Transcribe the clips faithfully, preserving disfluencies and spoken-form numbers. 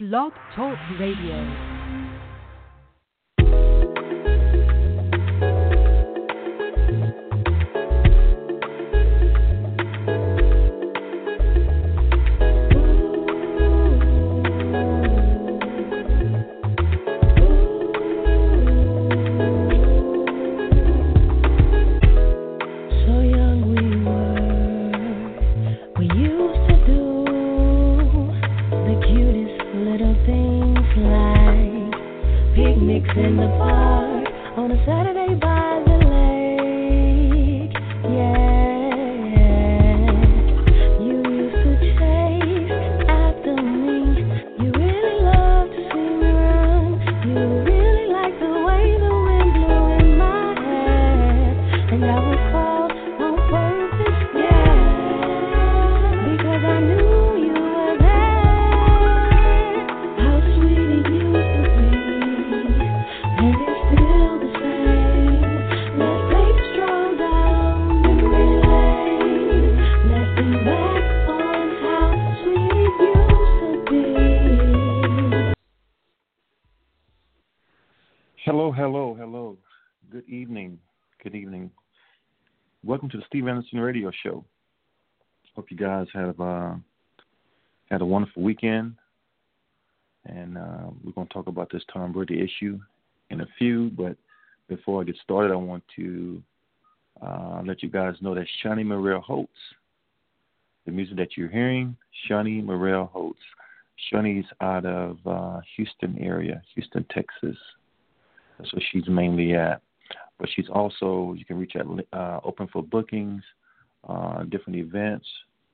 Blog Talk Radio. In the park on a Saturday by the lake, yeah. You used to chase after me. You really loved to see me run. You really liked the way the wind blew in my hair, and I would call on purpose, yeah, because I knew you were there. How sweet it used to be. And it's still the same. Let's take a stroll down memory lane. Let's think back on how sweet it used to be. Hello, hello, hello. Good evening. Good evening. Welcome to the Steve Anderson Radio Show. Hope you guys have uh, had a wonderful weekend. And uh, we're going to talk about this Tom Brady issue in a few, but before I get started, I want to uh, let you guys know that Shawnee Morrell Holtz, the music that you're hearing, Shawnee Morrell Holtz. Shawnee's out of uh, Houston area, Houston, Texas. That's where she's mainly at. But she's also, you can reach out, uh, open for bookings, uh, different events.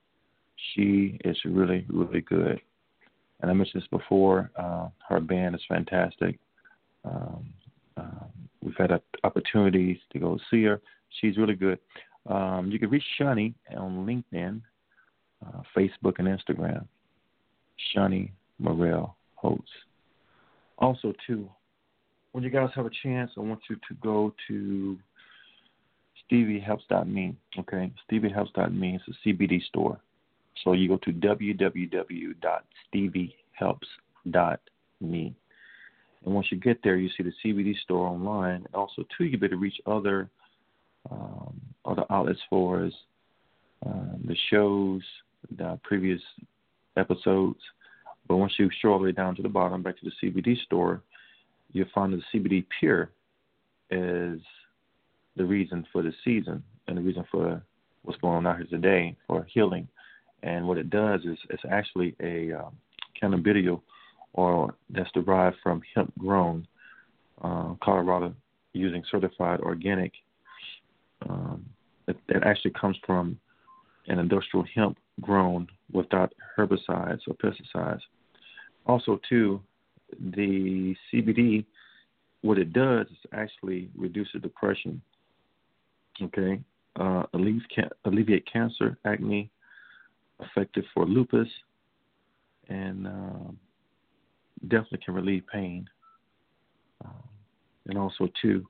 She is really, really good. And I mentioned this before, uh, her band is fantastic. Um, uh, we've had uh, opportunities to go see her. She's really good. Um, you can reach Shawnee on LinkedIn, uh, Facebook, and Instagram. Shawnee Morrell Holtz. Also, too, when you guys have a chance, I want you to go to stevie helps dot me. Okay, stevie helps dot me is a C B D store. So you go to w w w dot stevie helps dot me. And once you get there, you see the C B D store online. And also, too, you better reach other um, other outlets for us, uh, the shows, the previous episodes. But once you scroll all the way down to the bottom, back to the C B D store, you'll find that the C B D Pure is the reason for the season and the reason for what's going on out here today for healing. And what it does is it's actually a um, cannabidiol, or that's derived from hemp grown, uh, Colorado using certified organic. Um, it, it actually comes from an industrial hemp grown without herbicides or pesticides. Also, too, the C B D, what it does is actually reduces depression, okay, uh, alleviate, can- alleviate cancer, acne, effective for lupus, and uh, definitely can relieve pain. Um, and also, too,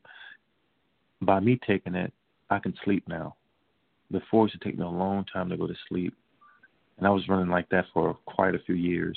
by me taking it, I can sleep now. Before, it used to take me a long time to go to sleep. And I was running like that for quite a few years.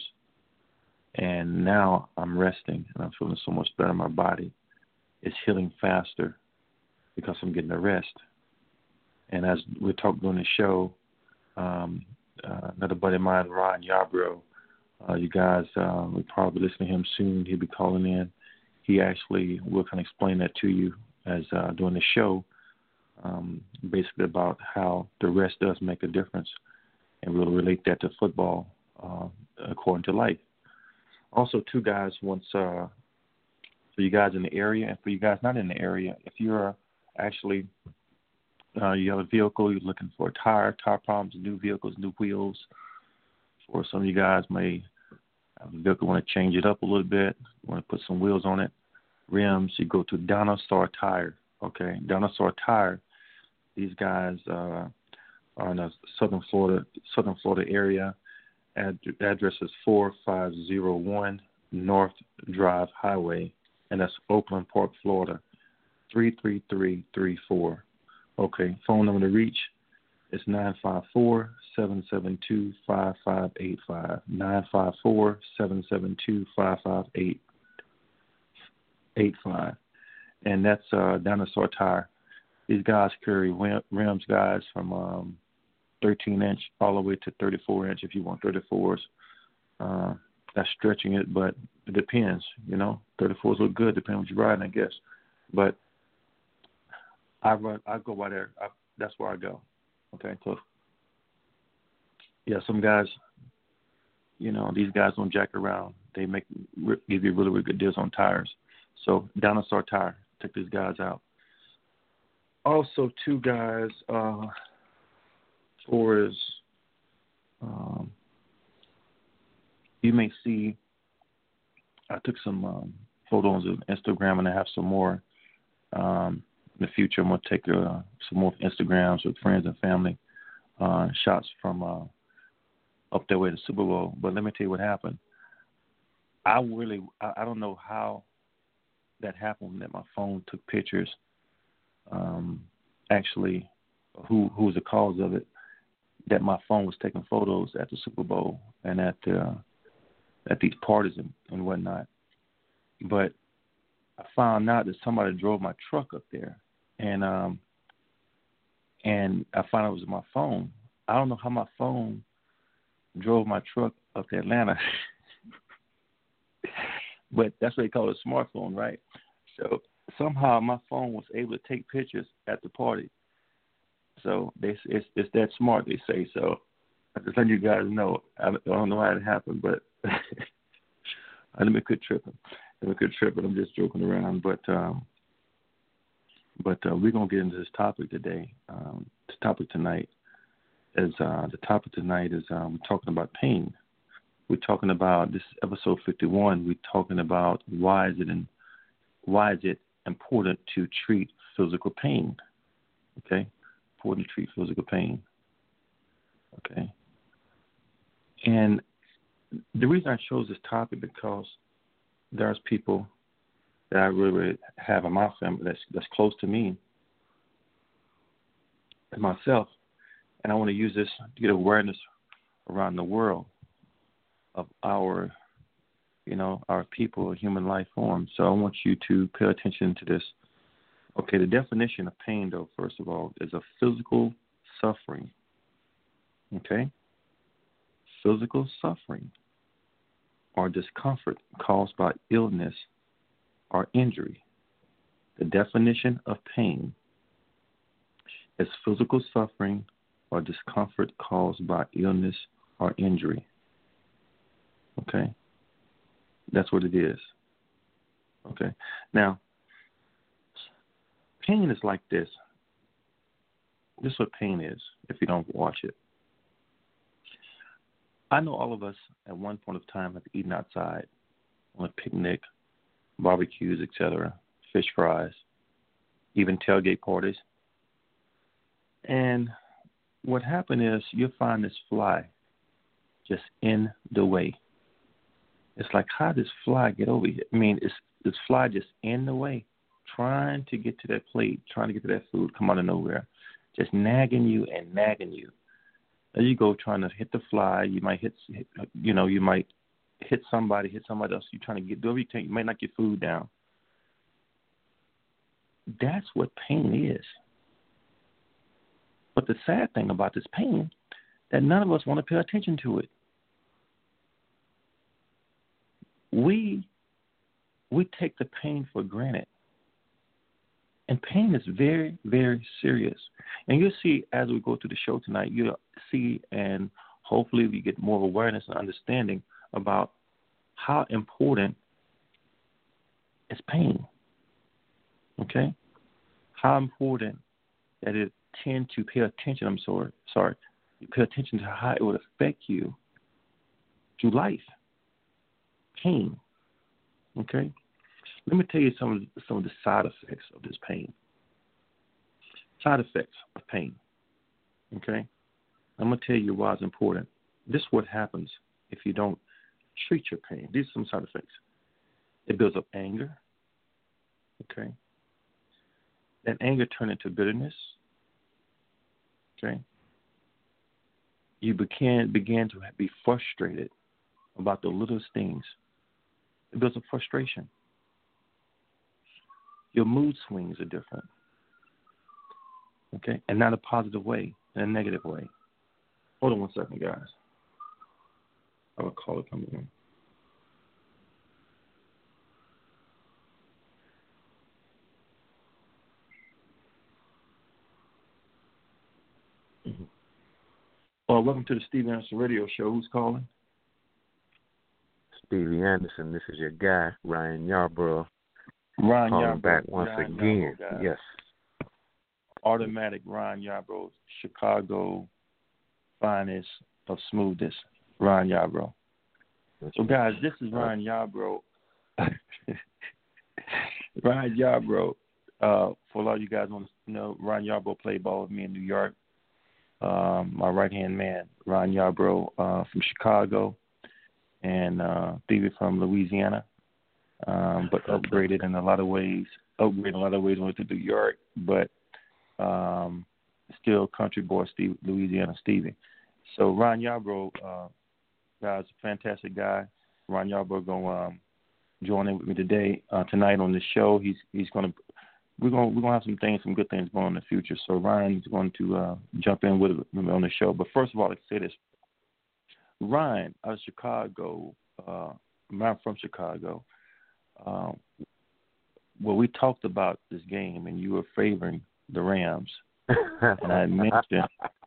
And now I'm resting, and I'm feeling so much better in my body. It's healing faster because I'm getting the rest. And as we talked during the show, um, uh, another buddy of mine, Ron Yarbrough, Uh, you guys uh, will probably listen to him soon. He'll be calling in. He actually will kind of explain that to you as uh, during the show, um, basically about how the rest does make a difference, and we'll relate that to football uh, according to life. Also, two guys, once uh, for you guys in the area, and for you guys not in the area, if you're actually uh, you have a vehicle, you're looking for a tire, tire problems, new vehicles, new wheels. Or some of you guys may have a vehicle, want to change it up a little bit, want to put some wheels on it, rims, you go to Dinosaur Tire, okay? Dinosaur Tire, these guys uh, are in the southern Florida, southern Florida area. Ad- address is four five zero one North Drive Highway, and that's Oakland Park, Florida, three three three three four. Okay, phone number to reach It's nine five four, seven seven two, five five eight five. nine five four, seven seven two, five five eight five. And that's uh, Dinosaur Tire. These guys carry rims, guys, from um, thirteen inch all the way to thirty-four inch if you want thirty-fours. Uh, that's stretching it, but it depends, you know. thirty-fours look good, depending on what you're riding, I guess. But I run, I go by there. I, that's where I go. Okay, so yeah, some guys, you know, these guys don't jack around. They make give you really, really good deals on tires. So Dinosaur Tire, check these guys out. Also, two guys, uh, for is, um, you may see, I took some um, photos of Instagram, and I have some more. Um, in the future, I'm going to take uh, some more Instagrams with friends and family, uh, shots from uh, up there with the Super Bowl. But let me tell you what happened. I really, I, I don't know how that happened, that my phone took pictures. Um, actually, who who was the cause of it? That my phone was taking photos at the Super Bowl and at uh, at these parties and, and whatnot. But I found out that somebody drove my truck up there, and um, and I found out it was my phone. I don't know how my phone drove my truck up to Atlanta, but that's what they call it, a smartphone, right? So somehow my phone was able to take pictures at the party. So they, it's, it's that smart, they say. So I'm just letting you guys know. I don't know how it happened, but let me quit tripping. Let me quit tripping. I'm just joking around. But um, but uh, we're going to get into this topic today. Um, the topic tonight is, uh, the topic tonight is uh, we're talking about pain. We're talking about, this is episode fifty-one, we're talking about why is it in, why is it important to treat physical pain. Okay? Important to treat physical pain. Okay? And the reason I chose this topic because there's people that I really have in my family that's that's close to me and myself, and I want to use this to get awareness around the world of our, you know, our people, human life form. So I want you to pay attention to this. Okay, the definition of pain, though, first of all, is a physical suffering. Okay? Physical suffering or discomfort caused by illness or injury. The definition of pain is physical suffering or discomfort caused by illness or injury. Okay? That's what it is. Okay? Now, pain is like this. This is what pain is if you don't watch it. I know all of us at one point of time have eaten outside on a picnic, barbecues, et cetera, fish fries, even tailgate parties. And what happened is you'll find this fly just in the way. It's like, how does this fly get over here? I mean, it's this fly just in the way, trying to get to that plate, trying to get to that food, come out of nowhere, just nagging you and nagging you. There you go, trying to hit the fly. You might hit, you know, you might hit somebody, hit somebody else. You're trying to get, do everything. You might knock your food down. That's what pain is. But the sad thing about this pain, that none of us want to pay attention to it. We, we take the pain for granted. And pain is very, very serious. And you'll see as we go through the show tonight, you'll see and hopefully we get more awareness and understanding about how important is pain. Okay? How important that it tend to pay attention, I'm sorry, sorry, you pay attention to how it would affect you through life. Pain. Okay? Let me tell you some of, some of the side effects of this pain. Side effects of pain. Okay? I'm going to tell you why it's important. This is what happens if you don't treat your pain. These are some side effects. It builds up anger. Okay? That anger turns into bitterness. Okay? you began began to be frustrated about the littlest things. It builds up frustration. Your mood swings are different. Okay? And not a positive way, in a negative way. Hold on one second, guys. I have a caller coming in. Mm-hmm. Well, welcome to the Steve Anderson Radio Show. Who's calling? Stevie Anderson. This is your guy, Ryan Yarbrough. Ryan calling Yarbrough. back once Ryan again. Yarbrough, yes. Automatic Ryan Yarbrough, Chicago finest of smoothness, Ryan Yarbrough. So, guys, this is Ryan Yarbrough. Ryan Yarbrough. Uh, for a lot of you guys want to know, Ryan Yarbrough played ball with me in New York. Um, my right-hand man, Ryan Yarbrough, uh, from Chicago, and uh, Stevie from Louisiana, um, but upgraded in a lot of ways. Upgraded in a lot of ways went to New York, but um, still country boy, Steve, Louisiana Stevie. So Ryan Yarbrough, uh, guys, a fantastic guy. Ryan Yarbrough going to um, join in with me today, uh, tonight on the show. He's he's going to we're going we're going to have some things, some good things going in the future. So Ryan's going to uh, jump in with me on the show. But first of all, let's say this. Ryan out of Chicago, uh, I'm from Chicago. Um, well, we talked about this game, and you were favoring the Rams, and I mentioned.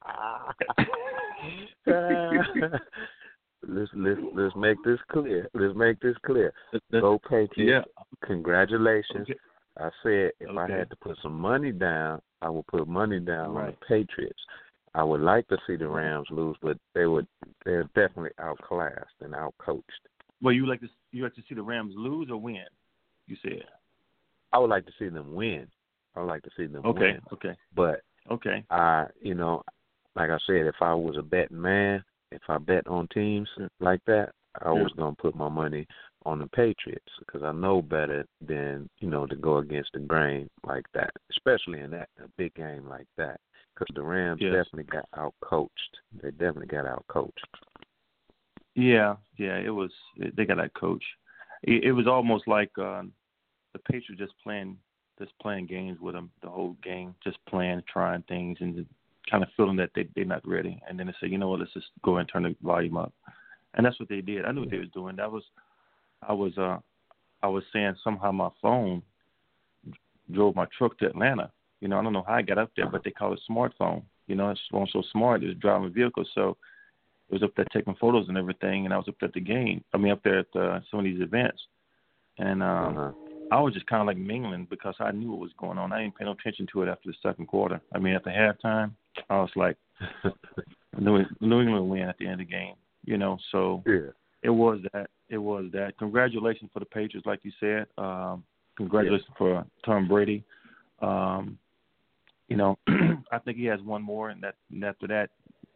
let's let's let's make this clear. Let's make this clear. Let's, Go Patriots! Yeah. Congratulations. Okay. I said if okay. I had to put some money down, I would put money down right. on the Patriots. I would like to see the Rams lose, but they would they're definitely outclassed and outcoached. Well, you like to you like to see the Rams lose or win? You said. I would like to see them win. I would like to see them okay. win. Okay. Okay. But okay. I, you know, like I said, if I was a betting man, if I bet on teams like that, I was yeah. gonna put my money on the Patriots because I know better than you know to go against the grain like that, especially in that a big game like that. Because the Rams yes. definitely got outcoached. They definitely got outcoached. Yeah, yeah, it was. They got outcoached. It, it was almost like uh, the Patriots just playing, just playing games with them the whole game, just playing, trying things, and kind of feeling that they they're not ready. And then they say, you know what, let's just go and turn the volume up. And that's what they did. I knew what they was doing. That was, I was, uh, I was saying somehow my phone drove my truck to Atlanta. You know, I don't know how I got up there, but they call it smartphone. You know, it's so smart. It was driving a vehicle, so it was up there taking photos and everything. And I was up there at the game. I mean, up there at uh, some of these events, and um, uh-huh. I was just kind of like mingling because I knew what was going on. I didn't pay no attention to it after the second quarter. I mean, at the halftime, I was like, New England win at the end of the game. You know, so yeah. it was that. It was that. Congratulations for the Patriots, like you said. Um, congratulations yeah. for Tom Brady. Um, you know, I think he has one more, and that and after that,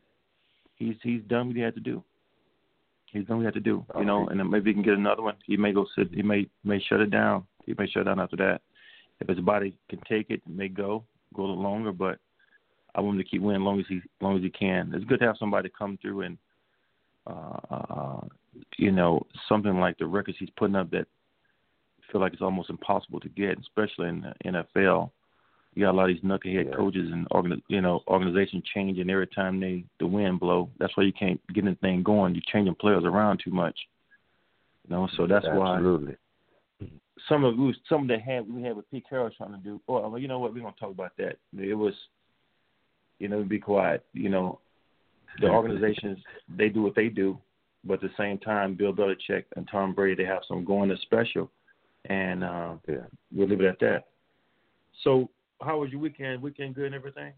he's he's done what he had to do. He's done what he had to do. You know, and then maybe he can get another one. He may go sit. He may may shut it down. He may shut it down after that. If his body can take it, it may go go a little longer. But I want him to keep winning as long as he as long as he can. It's good to have somebody come through and. Uh, uh, you know, something like the records he's putting up that I feel like it's almost impossible to get, especially in the N F L. You got a lot of these knucklehead yeah. coaches and organ, you know, organizations changing every time they the wind blow. That's why you can't get anything going. You're changing players around too much. You know, so that's Absolutely. why some of it, some of the had we had with Pete Carroll trying to do. Oh, well, you know what? We're gonna talk about that. It was, you know, be quiet. You know. The organizations, they do what they do, but at the same time, Bill Belichick and Tom Brady, they have some going that's special, and uh, yeah. we'll leave it at that. So, how was your weekend? Weekend good and everything?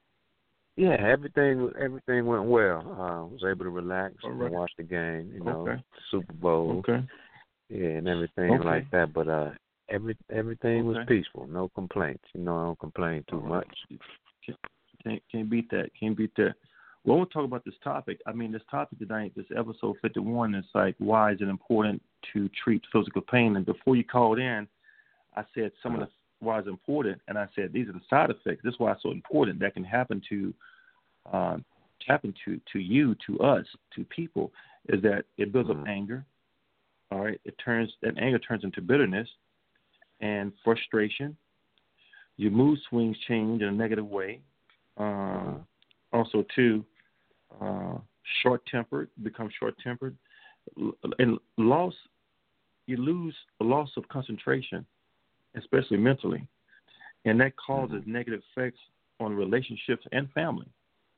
Yeah, everything everything went well. I uh, was able to relax right. and watch the game, you know, okay. Super Bowl, okay. yeah, and everything okay. like that. But uh, every everything okay. was peaceful, no complaints. You know, I don't complain too right. much. Can't, can't beat that. Can't beat that. Well, we'll talk about this topic. I mean, this topic tonight, this episode fifty-one, is like, why is it important to treat physical pain? And before you called in, I said some of the why it's important, and I said these are the side effects. This is why it's so important. That can happen to uh, happen to to you, to us, to people, is that it builds mm-hmm. up anger. All right, it turns that anger turns into bitterness and frustration. Your mood swings change in a negative way. Uh, mm-hmm. Also, too, uh, short-tempered, become short-tempered, and loss. You lose a loss of concentration, especially mentally, and that causes mm-hmm. negative effects on relationships and family.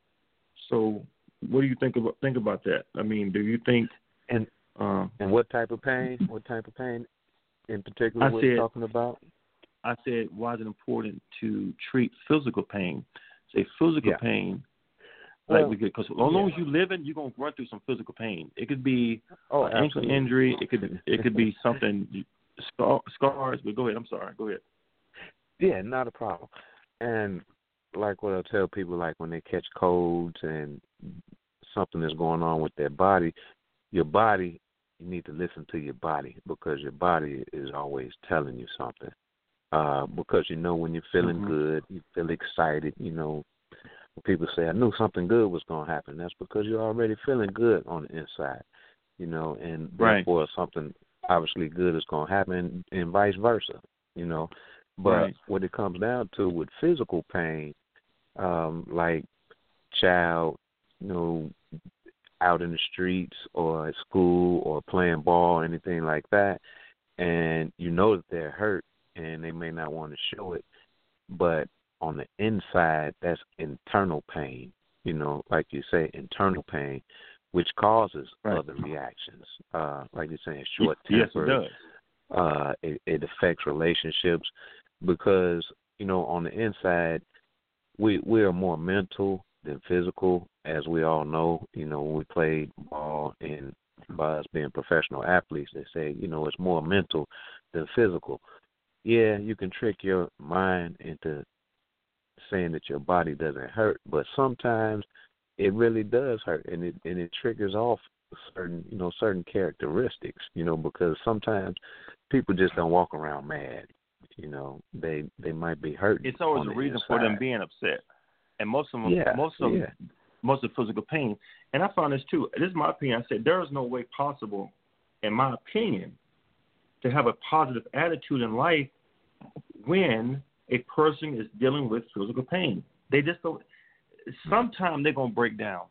So, what do you think about think about that? I mean, do you think and uh, and what type of pain? What type of pain in particular? I we're said, talking about? I said, why is it important to treat physical pain? Say physical yeah. pain, well, like we get, because as long yeah. as you living, you're gonna run through some physical pain. It could be oh, an ankle injury. It could it could be something scar, scars. But go ahead. I'm sorry. Go ahead. Yeah, not a problem. And like what I tell people, like when they catch colds and something is going on with their body, your body, you need to listen to your body because your body is always telling you something. Uh, because you know when you're feeling mm-hmm. good, you feel excited. You know, when people say, I knew something good was going to happen, that's because you're already feeling good on the inside, you know, and right. therefore something obviously good is going to happen and vice versa, you know. But right. what it comes down to with physical pain, um, like child, you know, out in the streets or at school or playing ball or anything like that, and you know that they're hurt and they may not want to show it, but on the inside, that's internal pain, you know, like you say, internal pain, which causes right. other reactions. Uh, like you're saying, short yes, it temper. does. Uh, it, it affects relationships because, you know, on the inside, we we are more mental than physical, as we all know. You know, when we played ball and by us being professional athletes, they say, you know, it's more mental than physical. Yeah, you can trick your mind into saying that your body doesn't hurt, but sometimes it really does hurt, and it and it triggers off certain, you know, certain characteristics, you know, because sometimes people just don't walk around mad, you know, they they might be hurt. It's always a reason inside. for them being upset, and most of them, yeah, most of yeah. most of the physical pain. And I found this too. This is my opinion. I said there is no way possible, in my opinion, to have a positive attitude in life when a person is dealing with physical pain. They just don't. Sometimes they're gonna break down.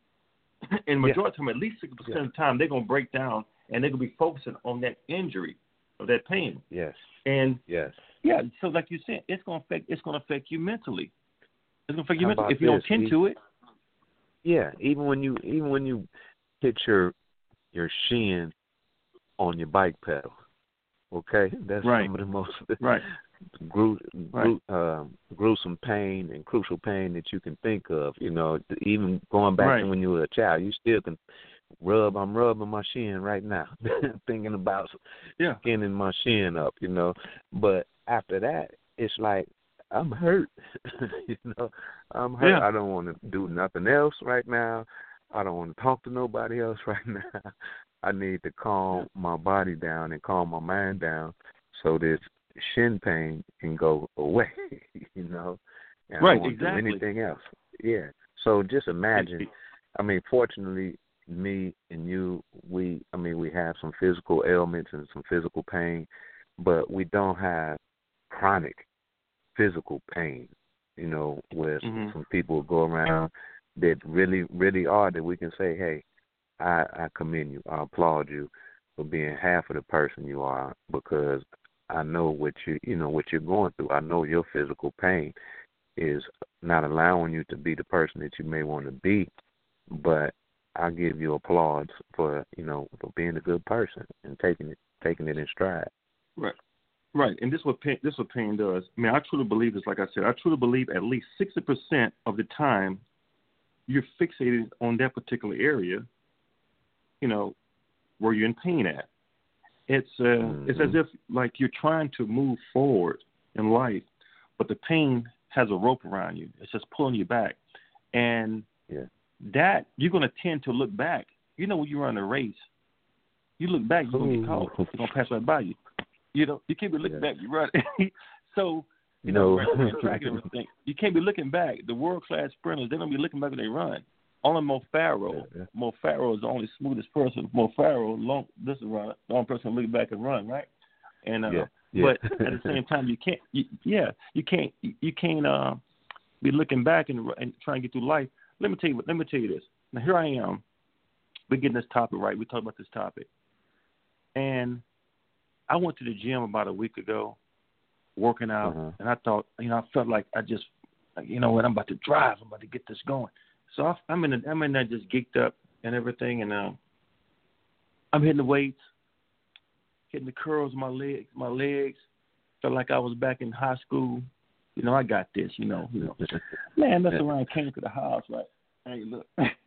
In the majority yeah. of the time, at least sixty percent yeah. of the time, they're gonna break down and they're gonna be focusing on that injury or that pain. Yes. And yes. Yeah. So, like you said, it's gonna affect. It's gonna affect you mentally. It's gonna affect you How mentally if you this? don't tend to it. Yeah. Even when you even when you hit your your shin on your bike pedal. Okay, that's right. some of the most right. gru- right. gru- uh, gruesome pain and crucial pain that you can think of. You know, even going back right. to when you were a child, you still can rub. I'm rubbing my shin right now, thinking about yeah. skinning my shin up. You know, but after that, it's like I'm hurt. you know, I'm hurt. Yeah. I don't want to do nothing else right now. I don't want to talk to nobody else right now. I need to calm my body down and calm my mind down so this shin pain can go away, you know. And right, I don't want exactly. to do anything else. Yeah. So just imagine, I mean, fortunately, me and you, we, I mean, we have some physical ailments and some physical pain, but we don't have chronic physical pain, you know, where mm-hmm. some people go around that really, really are that we can say, hey, I, I commend you. I applaud you for being half of the person you are because I know what you you know what you're going through. I know your physical pain is not allowing you to be the person that you may want to be, but I give you applause for you know for being a good person and taking it taking it in stride. Right, right. And this is what pain, this is what pain does. I mean, I truly believe this. Like I said, I truly believe at least sixty percent of the time you're fixated on that particular area. You know, where you're in pain at. It's uh, mm-hmm. it's as if like you're trying to move forward in life, but the pain has a rope around you. It's just pulling you back, and yeah. that you're going to tend to look back. You know, when you run a race, you look back, you're going to get caught. It's going to pass right by you. You know, you can't be looking yeah. back. You run. so you know, no. track and everything. You can't be looking back. The world class sprinters, they're going to be looking back when they run. only Mo Farrow. Yeah, yeah. Mo Farrow is the only smoothest person. Mo Farrow, long this is run, the only person who look back and run, right? And uh, Yeah, yeah. but at the same time, you can't. You, yeah, you can't. You, you can't uh, be looking back and, and trying to get through life. Let me tell you. Let me tell you this. Now here I am. We're getting this topic right. We talked about this topic, and I went to the gym about a week ago, working out, Uh-huh. and I thought, you know, I felt like I just, you know what, I'm about to drive. I'm about to get this going. So I, I'm in, the, I'm in there just geeked up and everything, and uh, I'm hitting the weights, hitting the curls, my legs, my legs. Felt like I was back in high school. You know, I got this. You know, you know. Man, mess around. Came to the house, right? Hey, look,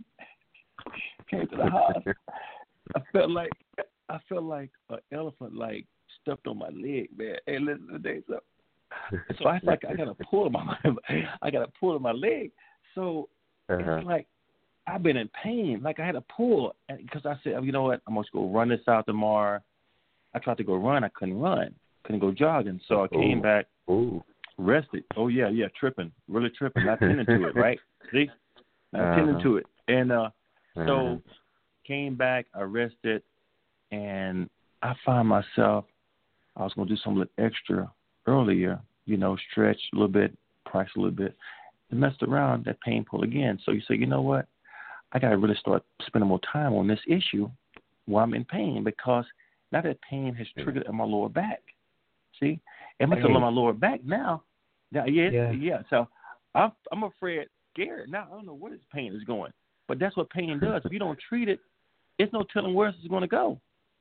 came to the house. I felt like I felt like an elephant, like stepped on my leg, man. Hey, listen to this. So, so I like I got a pull on my, I got a pull on my leg. So Uh-huh. it's like I've been in pain. Like I had a pull because I said, you know what, I'm gonna go run this out tomorrow. I tried to go run, I couldn't run, couldn't go jogging. So I came Ooh. back, Ooh. rested. Oh yeah, yeah, tripping, really tripping, not tending to it, right? See, not Uh-huh. tending to it, and uh, Uh-huh. so came back, I rested, and I find myself. I was going to do something extra earlier, you know, stretch a little bit, price a little bit, and messed around, that pain pull again. So you say, you know what? I got to really start spending more time on this issue while I'm in pain because now that pain has triggered in my lower back. See? It must have Hey. on my lower back now. Now yeah, Yeah. yeah. So I'm, I'm afraid, scared. Now I don't know where this pain is going. But that's what pain does. If you don't treat it, it's no telling where it's going to go.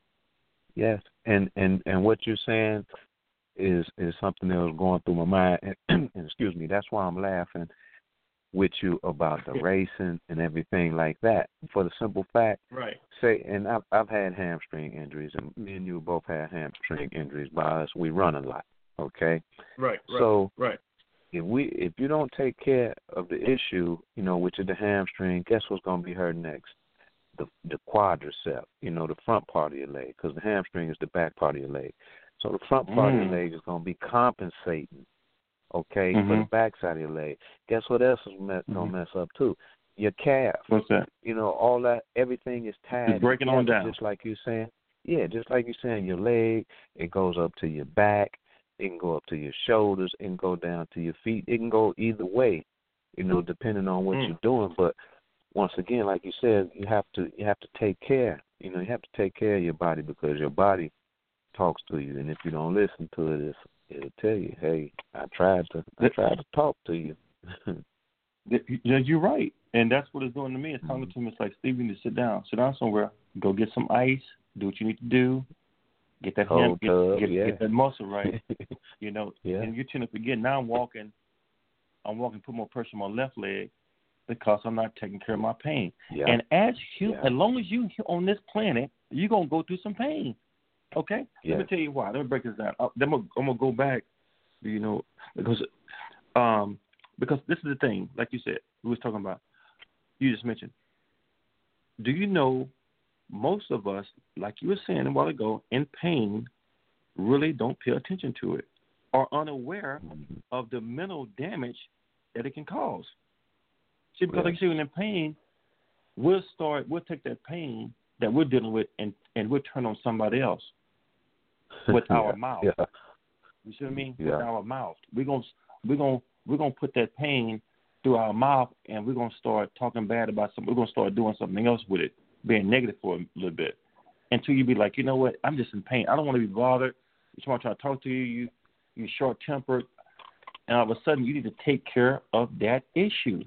Yes, and, and, and what you're saying is is something that was going through my mind. And, and excuse me, that's why I'm laughing with you about the racing and everything like that. For the simple fact, Right. say, and I've I've had hamstring injuries, and me and you both had hamstring injuries. By us, we run a lot. Okay. Right. Right. So right. if we if you don't take care of the issue, you know, which is the hamstring, guess what's going to be hurt next? The the quadricep, you know, the front part of your leg, because the hamstring is the back part of your leg. So the front part Mm. of your leg is going to be compensating, okay, Mm-hmm. for the back side of your leg. Guess what else is me- Mm-hmm. going to mess up too? Your calf. What's that? You know, all that, everything is tied It's breaking on together, down. just like you're saying. Yeah, just like you're saying, your leg, it goes up to your back, it can go up to your shoulders, it can go down to your feet. It can go either way, you know, depending on what Mm. you're doing. But once again, like you said, you have to you have to take care. You know, you have to take care of your body because your body talks to you, and if you don't listen to it, it's, it'll tell you, "Hey, I tried to I tried to talk to you." Yeah, you're right, and that's what it's doing to me. It's talking Mhm. to me. It's like, Steve, you need to sit down, sit down somewhere, go get some ice, do what you need to do, get that hand, Cold get, tub, get, yeah. get that muscle right. You know, Yeah. and you tend to forget. Now I'm walking, I'm walking, put more pressure on my left leg because I'm not taking care of my pain. Yeah. And as you, Yeah. as long as you on this planet, you're gonna go through some pain. Okay. Yeah. Let me tell you why. Let me break this down. Uh, then I'm gonna, I'm gonna go back. You know, because um, because this is the thing. Like you said, we was talking about. You just mentioned. Do you know most of us, like you were saying a while ago, in pain, really don't pay attention to it, or unaware Mhm. of the mental damage that it can cause. See, because Yeah. like you say, when in pain, we'll start, we'll take that pain that we're dealing with, and and we'll turn on somebody else with our Yeah. mouth. Yeah. You see what I mean? Yeah. With our mouth, we're gonna we're gonna we're gonna put that pain through our mouth, and we're gonna start talking bad about something. We're gonna start doing something else with it, being negative for a little bit, until you be like, you know what? I'm just in pain. I don't want to be bothered. Someone trying to talk to you, you you're short tempered, and all of a sudden you need to take care of that issue.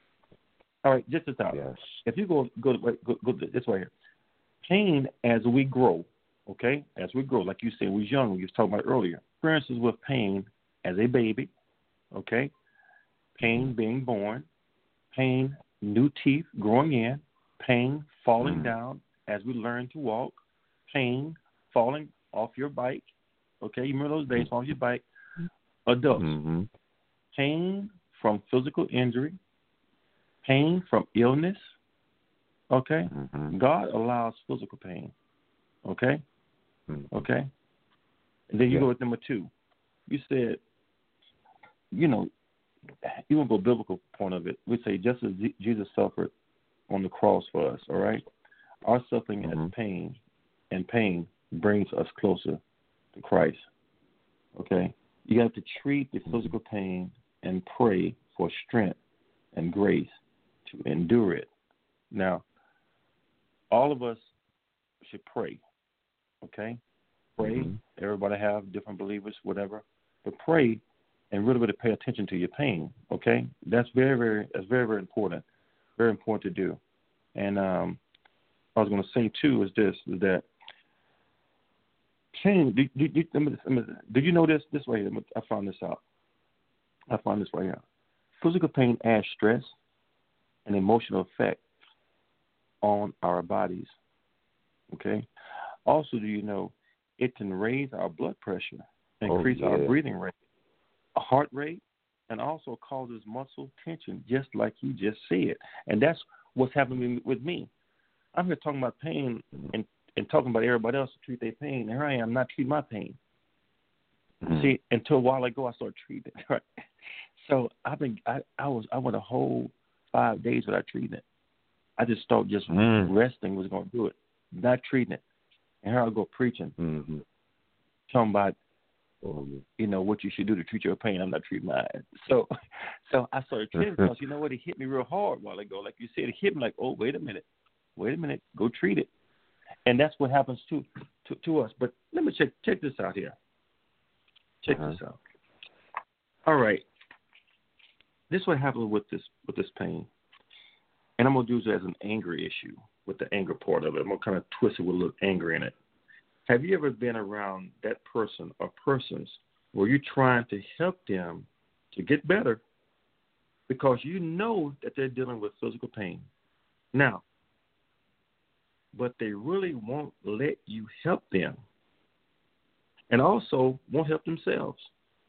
All right, just this out. Yes. If you go go go, go this way here, pain as we grow, okay, as we grow, like you said, we was young. We was talking about earlier. For instance, with pain as a baby, okay, pain being born, pain, new teeth growing in, pain falling Mm. down as we learn to walk, pain falling off your bike, okay, you remember those days, off your bike, adults, Mm-hmm. pain from physical injury, pain from illness, okay, Mm-hmm. God allows physical pain, okay, Mm-hmm. okay, and then you Yeah. go with number two. You said, you know, you want to go biblical point of it. We say just as Jesus suffered on the cross for us, all right? Our suffering Mm-hmm. and pain and pain brings us closer to Christ, okay? You have to treat the physical pain and pray for strength and grace to endure it. Now, all of us should pray, okay? Pray. Mm-hmm. Everybody have different believers, whatever. But pray and really, really pay attention to your pain, okay? That's very, very, that's very, very important. Very important to do. And um, I was going to say, too, is this, is that pain, did, did, did, did you know this? This way, I found this out. I found this right here. Physical pain adds stress and emotional effect on our bodies, okay? Also, do you know it can raise our blood pressure, increase oh, yeah. our breathing rate, heart rate, and also causes muscle tension, just like you just said. And that's what's happening with me. I'm here talking about pain and, and talking about everybody else to treat their pain. And here I am not treating my pain. Mm-hmm. See, until a while ago, I started treating it. Right? So I've been, I, I was, I went a whole five days without treating it. I just thought just mm. resting was going to do it, not treating it. And here I go preaching, mm-hmm. talking about, oh, you know, what you should do to treat your pain. I'm not treating mine. So, so I started treating it because, you know what, it hit me real hard a while ago. Like you said, it hit me like, oh, wait a minute, wait a minute, go treat it. And that's what happens to to, to us. But let me check check this out here. Check uh-huh. this out. All right. This is what happens with this with this pain. And I'm going to use it as an anger issue with the anger part of it. I'm going to kind of twist it with a little anger in it. Have you ever been around that person or persons where you're trying to help them to get better because you know that they're dealing with physical pain? Now, but they really won't let you help them and also won't help themselves.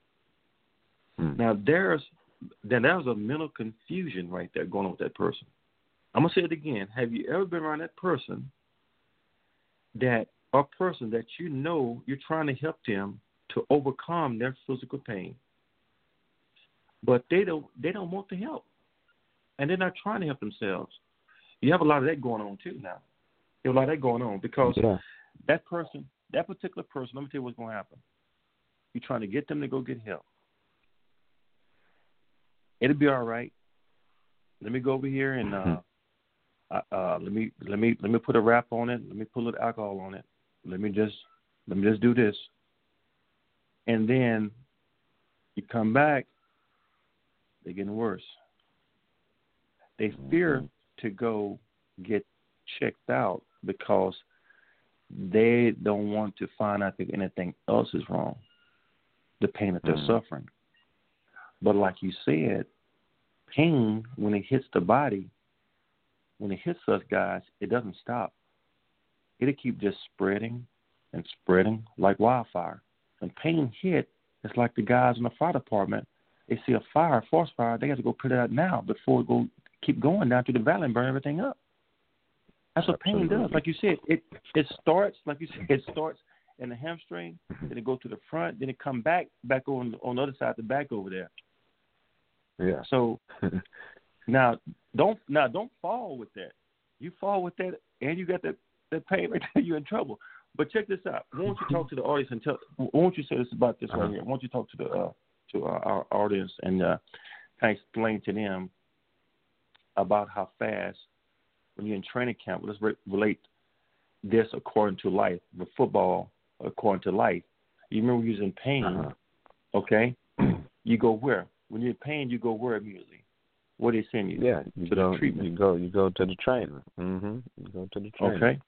Hmm. Now, there's then there's a mental confusion right there going on with that person. I'm going to say it again. Have you ever been around that person that or person that you know you're trying to help them to overcome their physical pain, but they don't they don't want the help, and they're not trying to help themselves? You have a lot of that going on too now. You have a lot of that going on because yeah. that person, that particular person, let me tell you what's going to happen. You're trying to get them to go get help. It'll be all right. Let me go over here and uh, uh, uh, let me let me let me put a wrap on it. Let me put a little alcohol on it. Let me just let me just do this. And then you come back, they're getting worse. They fear to go get checked out because they don't want to find out if anything else is wrong, the pain that they're mm. suffering. But like you said, pain, when it hits the body, when it hits us guys, it doesn't stop. It'll keep just spreading and spreading like wildfire. When pain hit, it's like the guys in the fire department. They see a fire, a forest fire, they have to go put it out now before it go keep going down through the valley and burn everything up. That's what Absolutely. pain does. Like you said, it it starts, like you said, it starts in the hamstring, then it goes to the front, then it come back, back on, on the other side, the back over there. Yeah. So now don't now don't fall with that. You fall with that and you got that, that pain right there, you're in trouble. But check this out. Why don't you talk to the audience and tell? Why don't you say this about this uh-huh. right here? Why don't you talk to the uh, to our, our audience and uh, kind of explain to them about how fast when you're in training camp. Let's re- relate this according to life. With football, according to life. You remember you're in pain, uh-huh. okay? You go where? When you're in pain, you go where immediately? Where they send you? Yeah, you to go. the treatment. You go. You go to the trainer. Mm-hmm. You go to the trainer. Okay.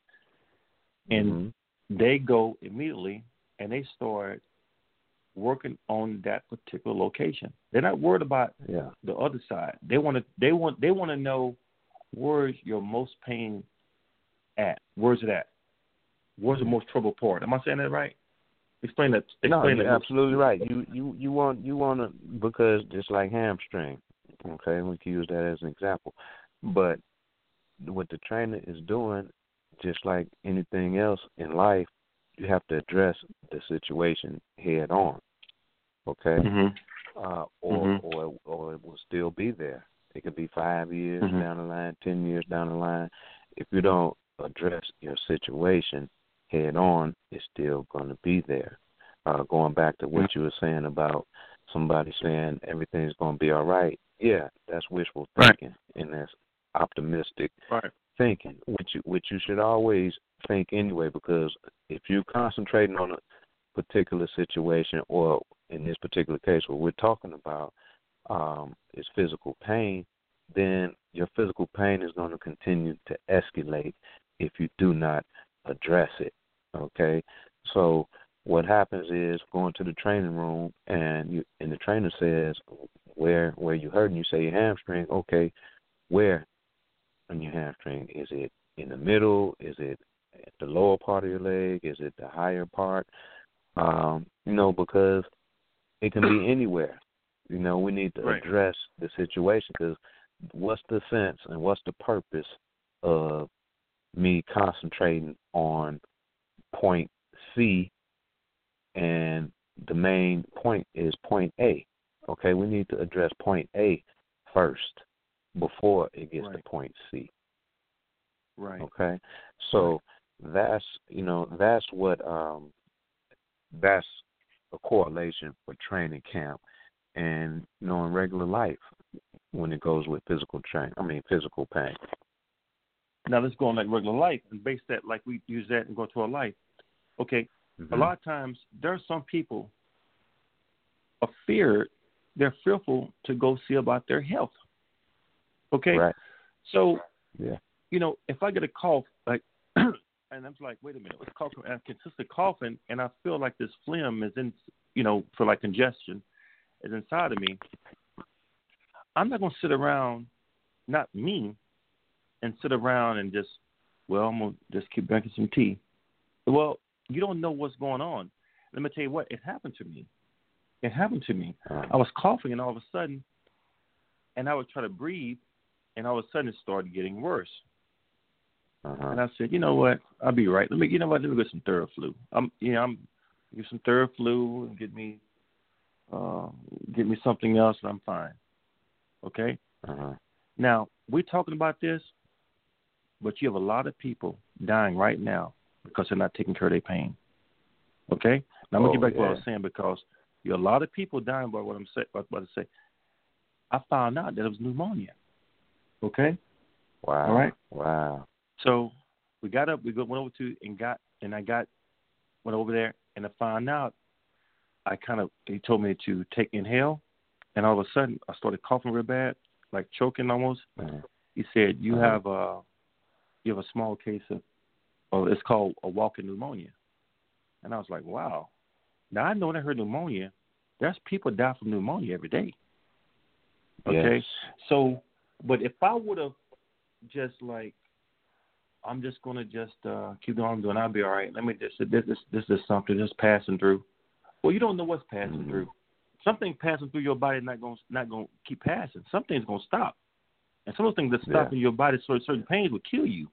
And mm-hmm. they go immediately and they start working on that particular location. They're not worried about yeah. the other side. They want to. They want. They want to know where's your most pain at. Where's it at? Where's the most trouble part? Am I saying that right? Explain that. Explain no, you're that. absolutely right. You you you want you want to because just like hamstring. Okay, we can use that as an example. But what the trainer is doing, just like anything else in life, you have to address the situation head on. Okay, mm-hmm. uh, or mm-hmm. or or it will still be there. It could be five years mm-hmm. down the line, ten years down the line. If you don't address your situation head on, it's still going to be there. Uh, going back to what you were saying about somebody saying everything's going to be all right, yeah, that's wishful thinking, right. And that's optimistic right. thinking, which you, which you should always think anyway, because if you're concentrating on a particular situation, or in this particular case what we're talking about um, is physical pain, then your physical pain is going to continue to escalate if you do not address it, okay? So what happens is going to the training room, and you and the trainer says where where you hurt, and you say your hamstring. Okay, where on your hamstring? Is it in the middle? Is it at the lower part of your leg? Is it the higher part? Um, you know, because it can be anywhere. You know, we need to right. address the situation, because what's the sense and what's the purpose of me concentrating on point C and the main point is point A? Okay, we need to address point A first before it gets right. to point C. Right. Okay, so right. that's you know that's what um, that's a correlation for training camp, and you know in regular life when it goes with physical train. I mean physical pain. Now let's go on like regular life and base that like we use that and go to our life. Okay, mm-hmm. A lot of times there are some people are feared. They're fearful to go see about their health. Okay, right. So yeah. You know, if I get a cough, like, and I'm like, wait a minute, it's coughing, I'm consistently coughing, and I feel like this phlegm is in, you know, for like congestion, is inside of me. I'm not going to sit around, not me, and sit around and just, well, I'm going to just keep drinking some tea. Well, you don't know what's going on. Let me tell you what, it happened to me. It happened to me. I was coughing, and all of a sudden, and I would try to breathe, and all of a sudden it started getting worse. Uh-huh. And I said, you know what? I'll be right. Let me, you know what? Let me get some Theraflu. I'm, you know, I'm get some Theraflu and get me, uh, get me something else, and I'm fine. Okay. Uh-huh. Now we're talking about this, but you have a lot of people dying right now because they're not taking care of their pain. Okay. Now I'm gonna oh, get back yeah. to what I was saying, because you have a lot of people dying by what I'm say, about to say. I found out that it was pneumonia. Okay. Wow. All right. Wow. So we got up, we went over to and got, and I got, went over there, and I found out, I kind of, he told me to take inhale, and all of a sudden I started coughing real bad, like choking almost. Mm-hmm. He said, you uh-huh. have a, you have a small case of, oh, it's called a walking pneumonia. And I was like, wow. Now I know when I heard pneumonia, there's people die from pneumonia every day. Okay? Yes. So, but if I would have just like, I'm just gonna just uh, keep doing what I'm doing. I'll be all right. Let me just this this this is something just passing through. Well, you don't know what's passing mm-hmm. through. Something passing through your body not gonna not gonna keep passing. Something's gonna stop, and some of those things that stop yeah. in your body, certain certain pains will kill you.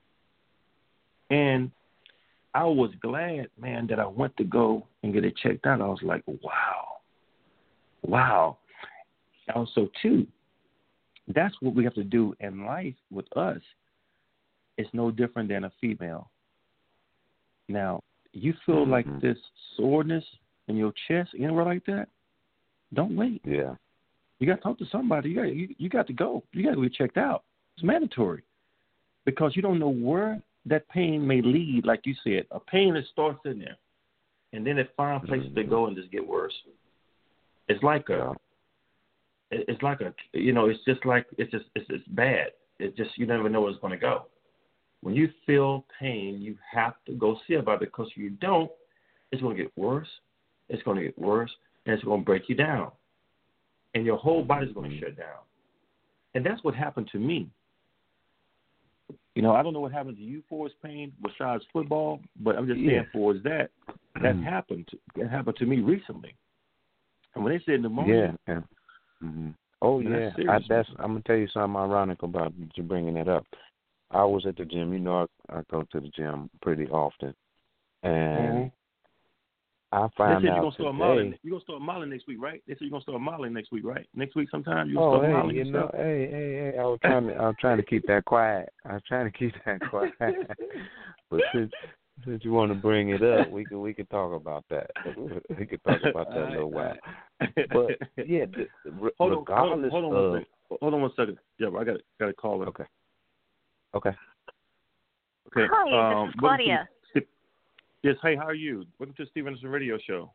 And I was glad, man, that I went to go and get it checked out. I was like, wow, wow. Also, too, that's what we have to do in life with us. It's no different than a female. Now, you feel mm-hmm. like this soreness in your chest, anywhere like that, don't wait. Yeah. You got to talk to somebody. You got, you, you got to go. You got to get checked out. It's mandatory, because you don't know where that pain may lead. Like you said, a pain that starts in there, and then it finds places mm-hmm. to go and just get worse. It's like a, it's like a, you know, it's just like, it's just, it's, it's bad. It's just, you never know where it's going to go. When you feel pain, you have to go see about it, because if you don't, it's going to get worse. It's going to get worse, and it's going to break you down. And your whole body's going to shut down. And that's what happened to me. You know, I don't know what happened to you for his pain besides football, but I'm just saying yeah. for his that, that mm-hmm. happened. To, that happened to me recently. And when they said pneumonia. Yeah. yeah. Mm-hmm. Oh, man, yeah. that's I, that's, I'm going to tell you something ironic about you bringing that up. I was at the gym. You know, I, I go to the gym pretty often. And I They found said you're out gonna start modeling. today. You're gonna start modeling next week, right? They said you're gonna start modeling next week, right? Next week sometime you'll Oh, start hey, modeling you and know, stuff. hey, hey, hey, I was trying to, I was trying to keep that quiet. I was trying to keep that quiet. But since, since you want to bring it up, we can, we can talk about that. We can talk about that a little while. But yeah, the, the, hold on, regardless hold on, hold on one of, second. Hold on one second. Yeah, I got got a call. okay, okay. Okay. Hi, um, this is welcome to Claudia. the- yes. Hey, how are you? Welcome to the Steve Anderson Radio Show.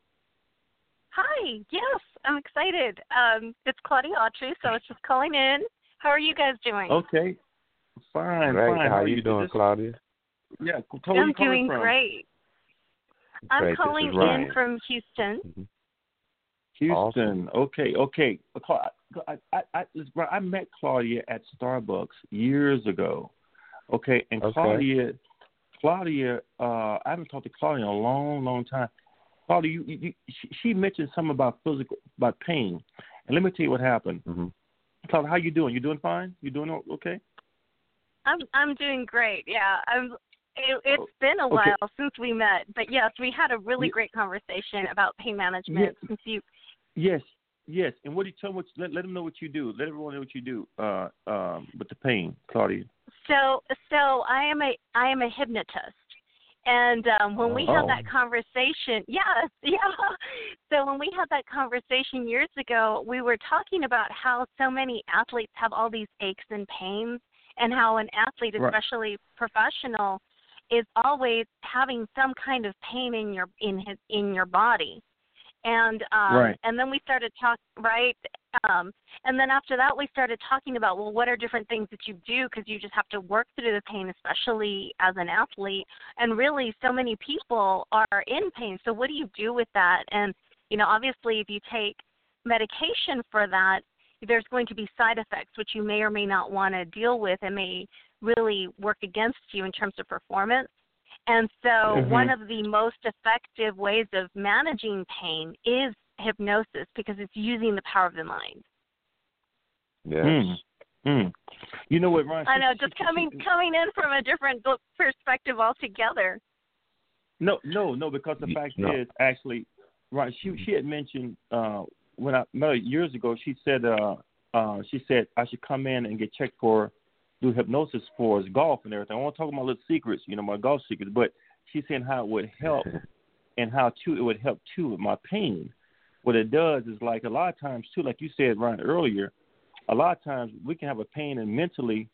Hi, yes, I'm excited. Um, it's Claudia Autry, so I was just calling in. How are you guys doing? Okay. Fine, Great. fine. How are you doing, This- Claudia? Yeah. Tell where I'm you calling doing from. great. I'm Great. This calling is in Ryan. from Houston. Mm-hmm. Houston. Okay, okay. I, I, I, I met Claudia at Starbucks years ago. Okay, and Okay. Claudia, Claudia, uh, I haven't talked to Claudia in a long, long time. Claudia, you, you, she, she mentioned something about physical, about pain, and let me tell you what happened. Mm-hmm. Claudia, how you doing? You doing fine? You doing okay? I'm I'm doing great. Yeah, I'm. It, it's been a Okay. while since we met, but yes, we had a really Yeah. great conversation about pain management. Yeah. Since you, Yes, yes. And what do you tell them? What, let let them know what you do. Let everyone know what you do. Uh, um, with the pain, Claudia. so so I am a I am a hypnotist. And um, when we had Oh. that conversation, yes, yeah. So when we had that conversation years ago, we were talking about how so many athletes have all these aches and pains, and how an athlete, Right. especially professional, is always having some kind of pain in your in his in your body. And um, Right. and then we started talk right, um, and then after that we started talking about, well, what are different things that you do, because you just have to work through the pain, especially as an athlete. And really, so many people are in pain. So what do you do with that? And you know, obviously, if you take medication for that, there's going to be side effects which you may or may not want to deal with, and may really work against you in terms of performance. And so Mhm. one of the most effective ways of managing pain is hypnosis, because it's using the power of the mind. Yes. Mm. Mm. You know what, Ryan? I know, she- just she- coming she- coming in from a different look- perspective altogether. No, no, no. Because the Ye- fact no. is, actually, right? She she had mentioned uh, when I met her years ago. She said uh, uh, she said I should come in and get checked for do hypnosis for his golf and everything. I want to talk about my little secrets, you know, my golf secrets. But she's saying how it would help and how too it would help too with my pain. What it does is, like, a lot of times too, like you said, Ryan, earlier, a lot of times we can have a pain, and mentally,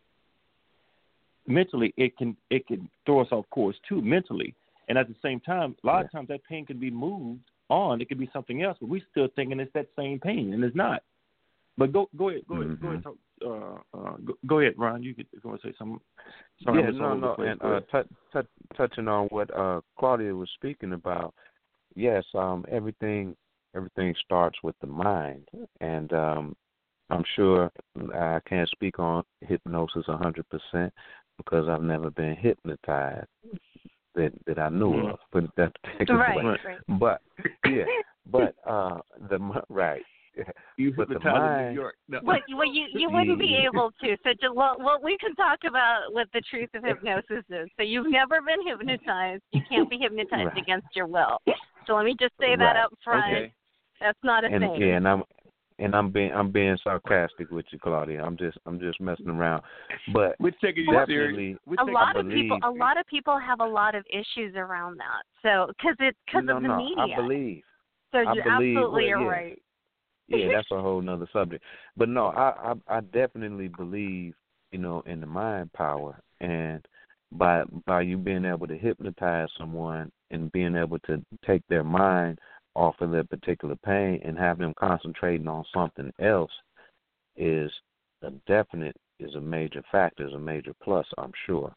mentally it can it can throw us off course too, mentally. And at the same time, a lot Yeah. of times that pain can be moved on. It could be something else, but we still thinking it's that same pain, and it's not. But go go ahead, go ahead, go ahead. Talk, uh, uh, go, go ahead, Ron. You could go and say something. Sorry, Yeah, I was all no, over the no, place. and Go uh, ahead. t- t- touching on what uh, Claudia was speaking about, yes, um, everything everything starts with the mind, and um, I'm sure I can't speak on hypnosis one hundred percent because I've never been hypnotized that that I knew Mhm. of, but that particular Right, way. right. But yeah, but uh, the mi- right. You but the hypnotized in mind- New York. No. Well, you, well, you you wouldn't be Yeah. able to. So just, well, well, we can talk about what the truth of hypnosis is. So you've never been hypnotized. You can't be hypnotized Right. against your will. So let me just say that Right. up front. Okay. That's not a and thing. yeah, and I'm and I'm being I'm being sarcastic with you, Claudia. I'm just I'm just messing around, but We're taking you serious. definitely We're a taking lot I of people, believe- a lot of people have a lot of issues around that. So because it's because no, of the no, media. I believe. so I you believe- absolutely well, are yeah. right. Yeah, that's a whole nother subject. But no, I, I I definitely believe, you know, in the mind power, and by by you being able to hypnotize someone and being able to take their mind off of their particular pain and have them concentrating on something else is a definite is a major factor, is a major plus, I'm sure.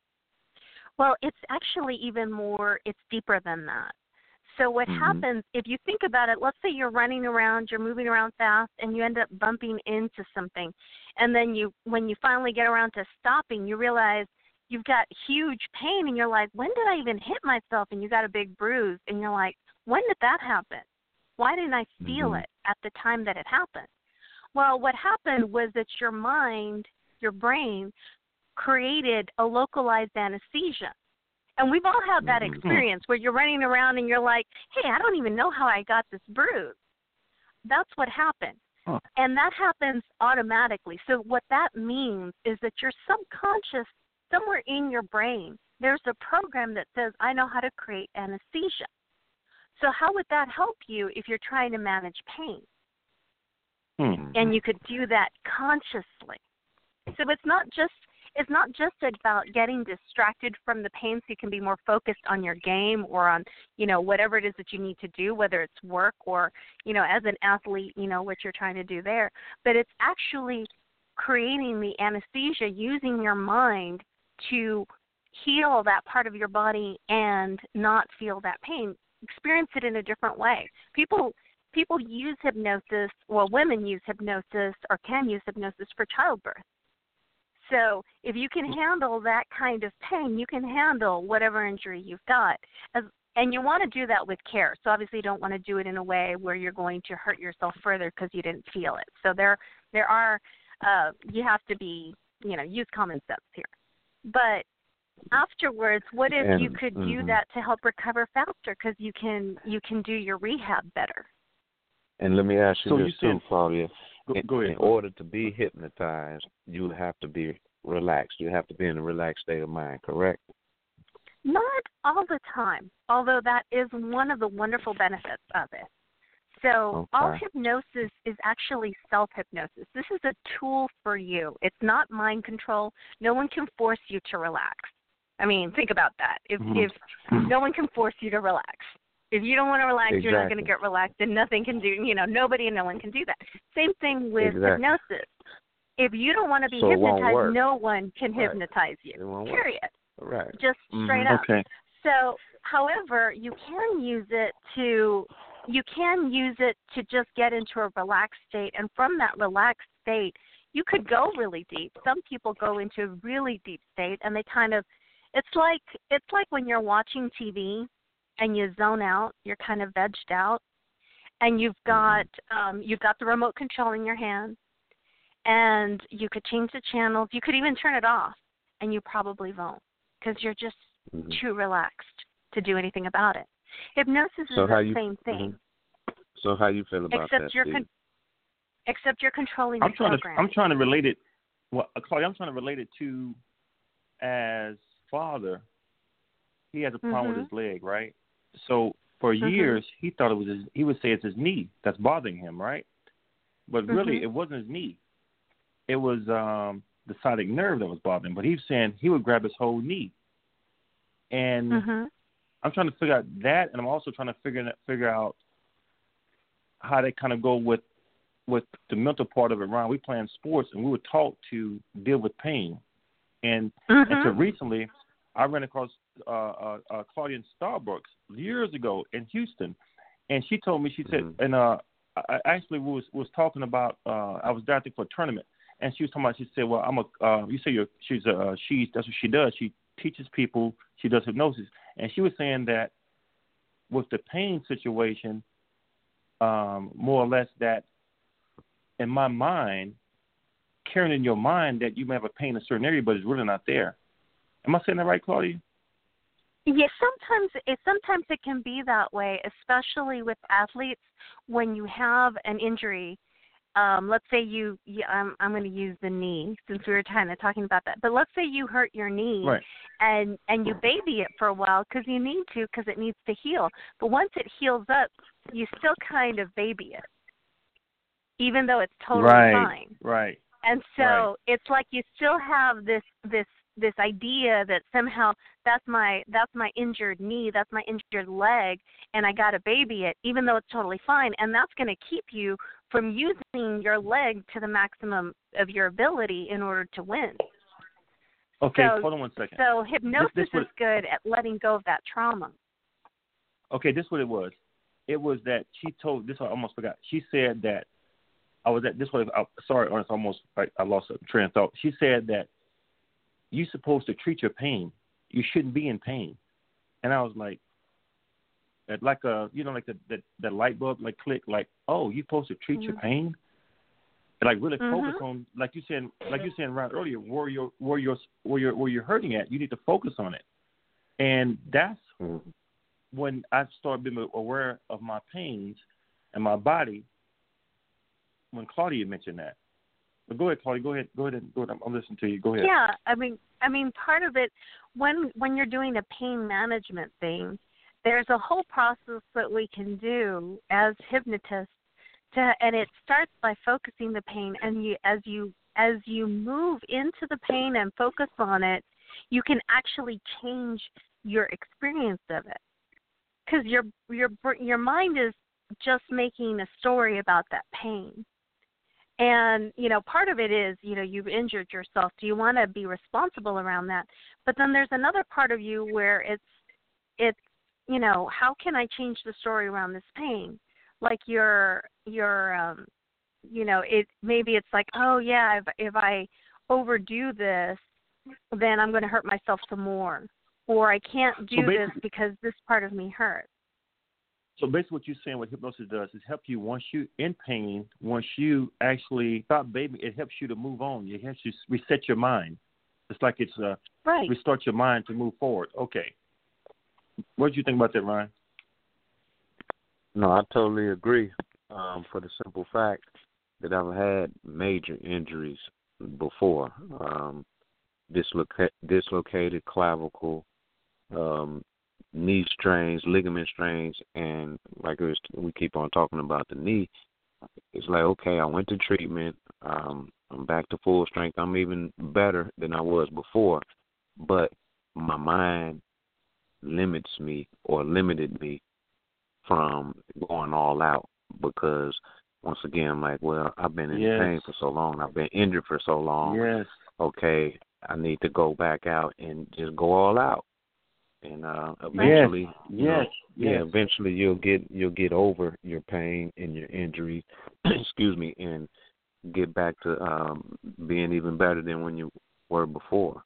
Well, it's actually even more, it's deeper than that. So what Mhm. happens, if you think about it, let's say you're running around, you're moving around fast, and you end up bumping into something. And then you, when you finally get around to stopping, you realize you've got huge pain, and you're like, when did I even hit myself? And you got a big bruise, and you're like, when did that happen? Why didn't I feel Mhm. it at the time that it happened? Well, what happened was that your mind, your brain, created a localized anesthesia. And we've all had that Mhm. experience where you're running around and you're like, hey, I don't even know how I got this bruise. That's what happened. Huh. And that happens automatically. So what that means is that your subconscious, somewhere in your brain, there's a program that says, I know how to create anesthesia. So how would that help you if you're trying to manage pain? Hmm. And you could do that consciously. So it's not just it's not just about getting distracted from the pain so you can be more focused on your game or on, you know, whatever it is that you need to do, whether it's work or, you know, as an athlete, you know, what you're trying to do there. But it's actually creating the anesthesia using your mind to heal that part of your body and not feel that pain. Experience it in a different way. People people use hypnosis, well, women use hypnosis or can use hypnosis for childbirth. So if you can handle that kind of pain, you can handle whatever injury you've got. As, and you want to do that with care. So obviously you don't want to do it in a way where you're going to hurt yourself further because you didn't feel it. So there there are, uh, you have to be, you know, use common sense here. But afterwards, what if And- you could do mhm. that to help recover faster because you can, you can do your rehab better? And let me ask you So this you too, said- Claudia. Go, in, go ahead. in order to be hypnotized, you have to be relaxed. You have to be in a relaxed state of mind, correct? Not all the time, although that is one of the wonderful benefits of it. So all Okay. hypnosis is actually self-hypnosis. This is a tool for you. It's not mind control. No one can force you to relax. I mean, think about that. If Mhm. if no one can force you to relax. If you don't want to relax, you're not going to Exactly. get relaxed, and nothing can do, you know, nobody and no one can do that. Same thing with Exactly. hypnosis. If you don't want to be So it won't hypnotized, work. no one can Right. hypnotize It you, won't work. period. Right. Just Mhm. straight up. Okay. So, however, you can use it to you can use it to just get into a relaxed state, and from that relaxed state, you could go really deep. Some people go into a really deep state, and they kind of it's like it's like when you're watching T V and you zone out, you're kind of vegged out, and you've got um, you've got the remote control in your hand, and you could change the channels. You could even turn it off, and you probably won't because you're just Mhm. too relaxed to do anything about it. Hypnosis So is how the you same thing, mhm. So how you feel about except that, you're Steve? con- except you're controlling I'm the trying to program. I'm trying to relate it. Well, Claudia, I'm trying to relate it to as father. He has a problem Mhm. with his leg, right? So for Mhm. years he thought it was his, he would say it's his knee that's bothering him, right? But really Mhm. it wasn't his knee. It was um, the sciatic nerve that was bothering him. But he was saying he would grab his whole knee, and Mhm. I'm trying to figure out that, and I'm also trying to figure figure out how they kind of go with with the mental part of it. Ron, we playing sports, and we were taught to deal with pain, and Mhm. until recently, I ran across uh, uh, uh, Claudia Starbucks years ago in Houston, and she told me she said, Mhm. and uh, I actually was was talking about uh, I was there I think for a tournament, and she was talking about she said, well, I'm a uh, you say you're she's a uh, she that's what she does. She teaches people. She does hypnosis, and she was saying that with the pain situation, um, more or less that in my mind, carrying in your mind that you may have a pain in a certain area, but it's really not there. Am I saying that right, Claudia? Yeah, sometimes it sometimes it can be that way, especially with athletes when you have an injury. Um, let's say you, you I'm, I'm going to use the knee since we were kind of talking about that. But let's say you hurt your knee, Right. and and you baby it for a while because you need to because it needs to heal. But once it heals up, you still kind of baby it, even though it's totally right. fine. Right. And so Right. it's like you still have this this this idea that somehow that's my that's my injured knee, that's my injured leg, and I got to baby it, even though it's totally fine. And that's going to keep you from using your leg to the maximum of your ability in order to win. Okay, So- hold on one second. So hypnosis this is was- good at letting go of that trauma. Okay, this is what it was. It was that she told this. I almost forgot. She said that I was at this. Was I, sorry, Ernest. Almost I, I lost a train of thought. She said that you're supposed to treat your pain. You shouldn't be in pain. And I was like, at like a you know like the that that light bulb like click like oh you're supposed to treat your Mhm. pain. And like really focus Mhm. on like you said like you said right earlier where you're where you're where you're where you're hurting at. You need to focus on it. And that's Mm-hmm. when I started being aware of my pains and my body when Claudia mentioned that. But go ahead, Claudia. Go ahead. Go ahead and go ahead. I'm listening to you. Go ahead. Yeah, I mean, I mean, part of it when when you're doing a pain management thing, there's a whole process that we can do as hypnotists, to, and it starts by focusing the pain. And you, as you as you move into the pain and focus on it, you can actually change your experience of it, because your your your mind is just making a story about that pain. And, you know, part of it is, you know, you've injured yourself. Do you want to be responsible around that? But then there's another part of you where it's, it's, you know, how can I change the story around this pain? Like your, your, um, you know, it maybe it's like, oh yeah, if if I overdo this, then I'm going to hurt myself some more, or I can't do So this because this part of me hurts. So basically what you're saying, what hypnosis does is help you once you're in pain, once you actually stop baby, it helps you to move on. It helps you reset your mind. It's like it's uh, right. restart your mind to move forward. Okay. What do you think about that, Ryan? No, I totally agree. Um, for the simple fact that I've had major injuries before, um, disloca- dislocated clavicle, um, knee strains, ligament strains, and like it was, we keep on talking about the knee. It's like, okay, I went to treatment. Um, I'm back to full strength. I'm even better than I was before, but my mind limits me or limited me from going all out, because once again, I'm like, well, I've been in Yes. pain for so long. I've been injured for so long. Yes. Okay, I need to go back out and just go all out. And uh, eventually, Yes. you know, Yes. yeah, Yes. eventually you'll get you'll get over your pain and your injuries, excuse me, and get back to um, being even better than when you were before.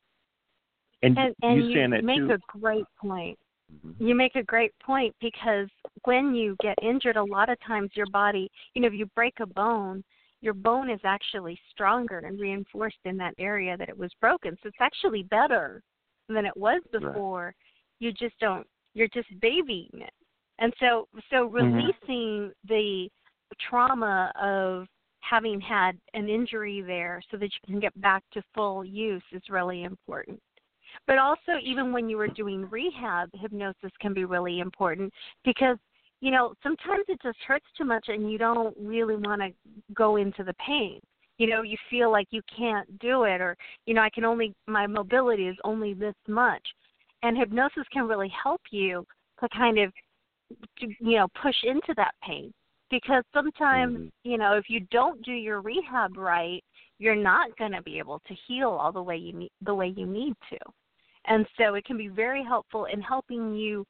And, And, and you you saying that make too? a great point. Mm-hmm. You make a great point, because when you get injured, a lot of times your body, you know, if you break a bone, your bone is actually stronger and reinforced in that area that it was broken. So it's actually better than it was before. Right. You just don't, you're just babying it. And so, so releasing mm-hmm. the trauma of having had an injury there so that you can get back to full use is really important. But also, even when you were doing rehab, hypnosis can be really important, because, you know, sometimes it just hurts too much and you don't really want to go into the pain. You know, you feel like you can't do it, or, you know, I can only, my mobility is only this much. And hypnosis can really help you to kind of, to, you know, push into that pain. Because sometimes, mm-hmm. you know, if you don't do your rehab right, you're not going to be able to heal all the way you need, the way you need to. And so it can be very helpful in helping you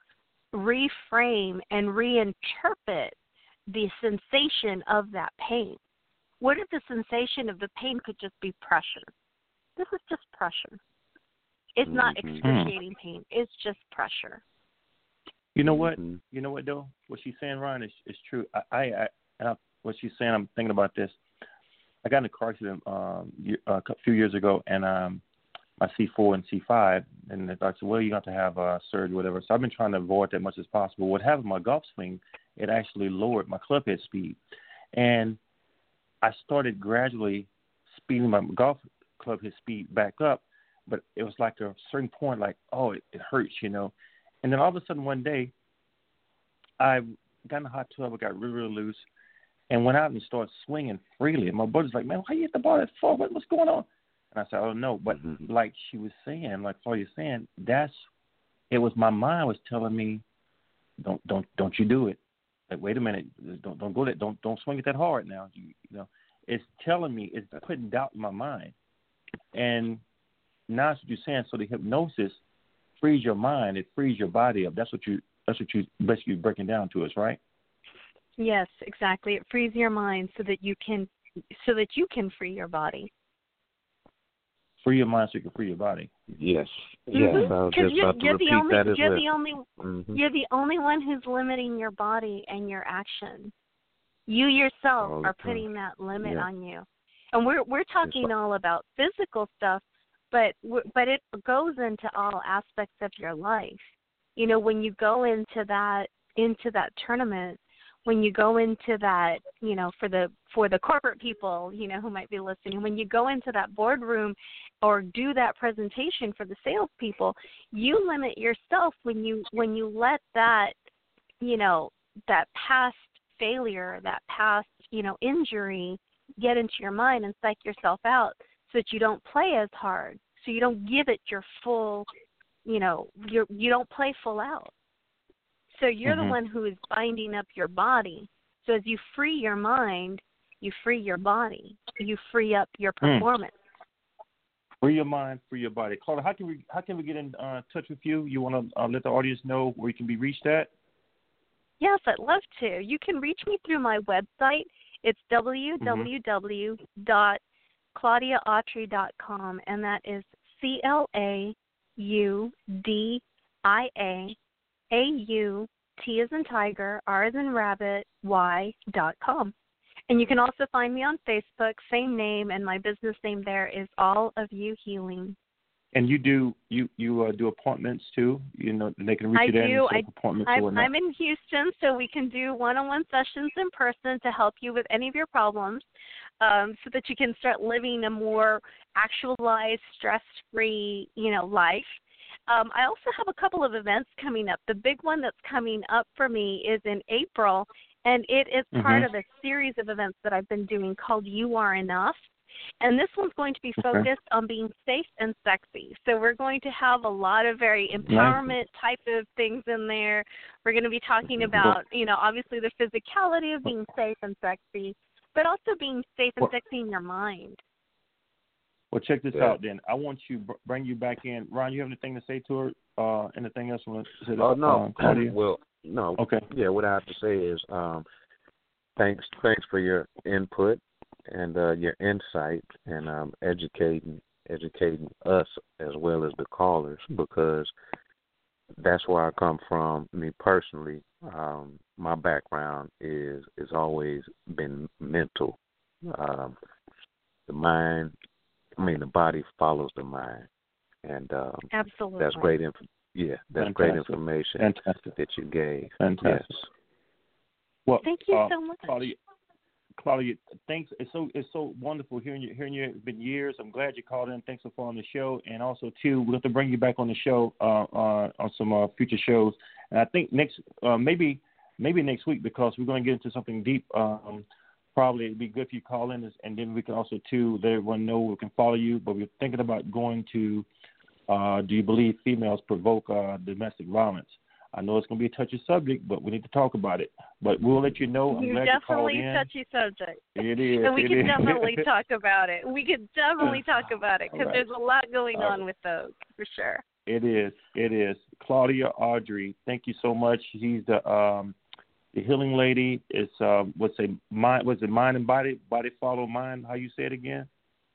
reframe and reinterpret the sensation of that pain. What if the sensation of the pain could just be pressure? This is just pressure. It's mm-hmm. not excruciating pain. It's just pressure. You know what? Mm-hmm. You know what, though? What she's saying, Ryan, is, is true. I, I, I, I, what she's saying, I'm thinking about this. I got in a car accident um, a few years ago, and um, my C four and C five, and the doctor said, well, you have to have uh, surgery, whatever. So I've been trying to avoid that as much as possible. What happened, my golf swing, it actually lowered my club head speed. And I started gradually speeding my golf club head speed back up, but it was like a certain point, like, oh, it, it hurts, you know. And then all of a sudden one day, I got in the hot tub, I got really, really loose, and went out and started swinging freely. And my buddy's like, man, why you hit the ball that far? What, what's going on? And I said, I don't know. But mm-hmm. like she was saying, like Claudia's saying, that's, it was my mind was telling me, don't, don't, don't you do it. Like, wait a minute, don't, don't go that, don't, don't swing it that hard now. You, you know, it's telling me, it's putting doubt in my mind. And now that's what you're saying. So the hypnosis frees your mind, it frees your body up. That's what you, that's what you basically breaking down to us, right? Yes, exactly. It frees your mind so that you can, so that you can free your body. Free your mind so you can free your body. Yes. Yes. Mm-hmm. I was just you're, about to you're repeat the only, that as you're well. the only, mm-hmm. you're the only one who's limiting your body and your action. You yourself all are putting that limit yeah. on you. And we're we're talking all about physical stuff, but but it goes into all aspects of your life. You know, when you go into that into that tournament, when you go into that, you know, for the for the corporate people, you know, who might be listening, when you go into that boardroom or do that presentation for the salespeople, you limit yourself when you when you let that, you know, that past failure, that past, you know, injury get into your mind and psych yourself out so that you don't play as hard, so you don't give it your full, you know, you you don't play full out. So you're mm-hmm. the one who is binding up your body. So as you free your mind, you free your body. You free up your performance. Mm. Free your mind, free your body. Claudia, how can we how can we get in uh, touch with you? You want to uh, let the audience know where you can be reached at? Yes, I'd love to. You can reach me through my website. It's w w w dot claudia autry dot com, and that is C L A U D I A A U T as in tiger, R as in rabbit, Y dot com. And you can also find me on Facebook, same name, and my business name there is All of You Healing. And you do you you uh, do appointments too? You know, they can reach I you there do. and set up appointments I, or whatnot. I'm in Houston, so we can do one-on-one sessions in person to help you with any of your problems, um, so that you can start living a more actualized, stress-free, you know, life. Um, I also have a couple of events coming up. The big one that's coming up for me is in April, and it is part mm-hmm. of a series of events that I've been doing called You Are Enough. And this one's going to be focused okay. on being safe and sexy. So we're going to have a lot of very empowerment nice. type of things in there. We're going to be talking about, you know, obviously the physicality of being safe and sexy, but also being safe and sexy in your mind. Well, check this yeah. out then. I want you bring you back in. Ron, you have anything to say to her? Uh, anything else you want to say to Oh, no. uh, Claudia? Well, no. Okay. Yeah, what I have to say is um, thanks thanks for your input and uh, your insight and um, educating educating us as well as the callers, because that's where I come from. Me personally, um, my background is is always been mental. Um, the mind, I mean, the body follows the mind, and um, absolutely, that's great. Inf- yeah, that's Fantastic. great information Fantastic. that you gave. Fantastic. Yes. Well, thank you uh, so much, Claudia. Claudia, thanks. It's so it's so wonderful hearing you. Hearing you. It's been years. I'm glad you called in. Thanks for following the show. And also, too, we'll have to bring you back on the show uh, uh, on some uh, future shows. And I think next, uh, maybe maybe next week, because we're going to get into something deep. Um, probably it'd be good if you call in, and then we can also too let everyone know we can follow you. But we're thinking about going to. Uh, do you believe females provoke uh, domestic violence? I know it's going to be a touchy subject, but we need to talk about it. But we'll let you know. I'm you glad definitely you called in. touchy subject. It is. And we it can is. definitely talk about it. We can definitely talk about it, because right. there's a lot going All on right. with those, for sure. It is. It is. Claudia Autry, thank you so much. She's the um, the healing lady. It's um, what's a mind? What's it? Mind and body. Body follow mind. How you say it again?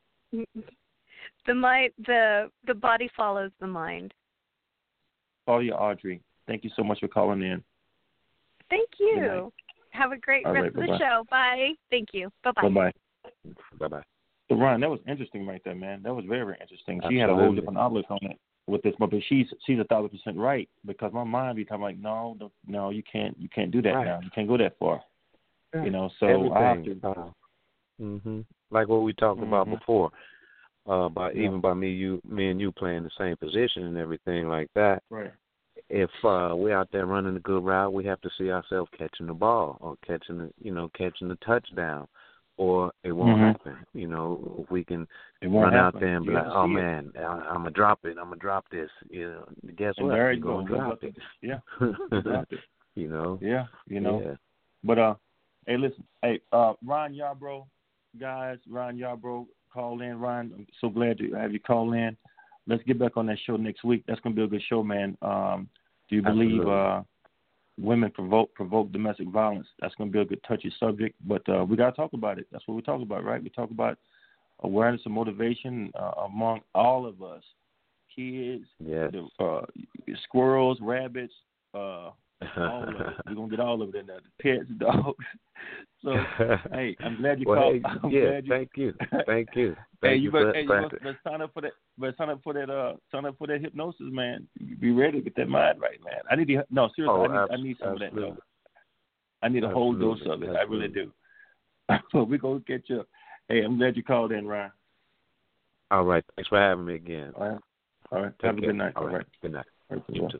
The mind. The the body follows the mind. Claudia Autry. Thank you so much for calling in. Thank you. Have a great All rest right, of the bye-bye. show. Bye. Thank you. Bye-bye. Bye-bye. Bye-bye. So, Ron, that was interesting right there, man. That was very, very interesting. She Absolutely. had a whole different outlook on it with this, but she's she's a thousand percent right, because my mind be talking like, no, no, no, you can't, you can't do that right. now. You can't go that far. Yeah. You know, so Everything. I have to. Uh, mm-hmm. Like what we talked mm-hmm. about before, uh, by yeah. even by me, you, me and you playing the same position and everything like that. Right. If uh, we're out there running a good route, we have to see ourselves catching the ball or catching the, you know, catching the touchdown, or it won't mm-hmm. happen. You know, if we can it won't run happen. out there and be you like, "Oh it. man, I, I'm gonna drop it. I'm gonna drop this." You know, guess and what? there You're you gonna go. drop it. Yeah. Drop it. You know. Yeah. You know. Yeah. But uh, hey, listen, hey, uh, Ron Yarbrough, guys, Ron Yarbrough, call in. Ron, I'm so glad to have you call in. Let's get back on that show next week. That's gonna be a good show, man. Um. Do you believe uh, women provoke provoke domestic violence? That's going to be a good touchy subject, but uh, we got to talk about it. That's what we talk about, right? We talk about awareness and motivation uh, among all of us, kids, yes. the, uh, squirrels, rabbits, uh, All of it. We're gonna get all of it in there. The pets, the dogs. So, hey, I'm glad you well, called. Hey, I'm yeah, glad you. thank you, thank you, thank hey, you, you for better, hey, you for- must, better sign up for that. Better sign up for that. Uh, sign up for that hypnosis, man. Be ready to get that mind right, man. I need to. No, seriously, Oh, I need. abs- I need some absolutely. of that. Though. I need a whole dose of it. Absolutely. I really do. So we're gonna get you. Hey, I'm glad you called in, Ryan. All right, thanks for having me again. All right. All right. Take Have a care. good night. All All right. right. Good night. All right. You Yeah. too.